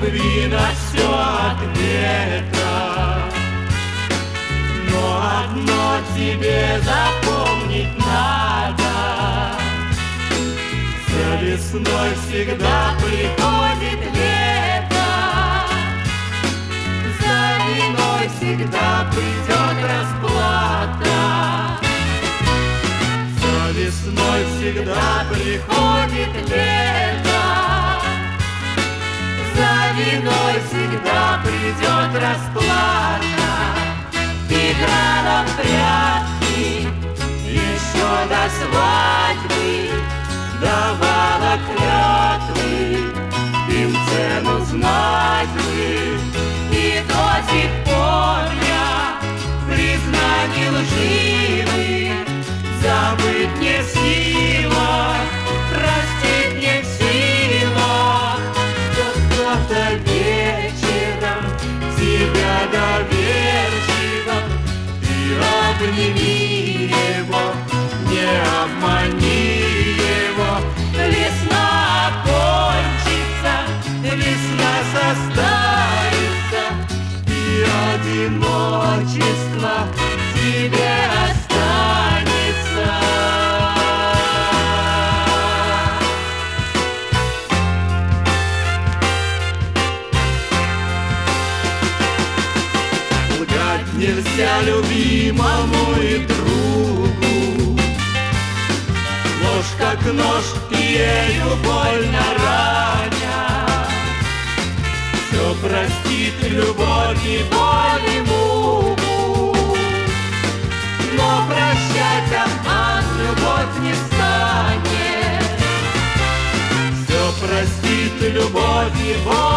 любви на все ответа. Но одно тебе запомнить надо: за весной всегда приходит лето, за виной всегда придет расплата. За весной всегда приходит лето, за виной всегда придет расплата. Игра на прятки еще до свадьбы давала клятвы, им цену знать бы. И до сих пор я признаний лживых забыть не в силах, простить не в силах. Когда-то вечером тебя доверчиво ты обними его, не обмани его. Весна кончится, весна состарится, и одиночество тебе останется. Лгать нельзя любимому и другу, ложь как нож, ею больно раня. Все простит любовь и боль и муку, но прощать обман любовь не станет. Все простит любовь и боль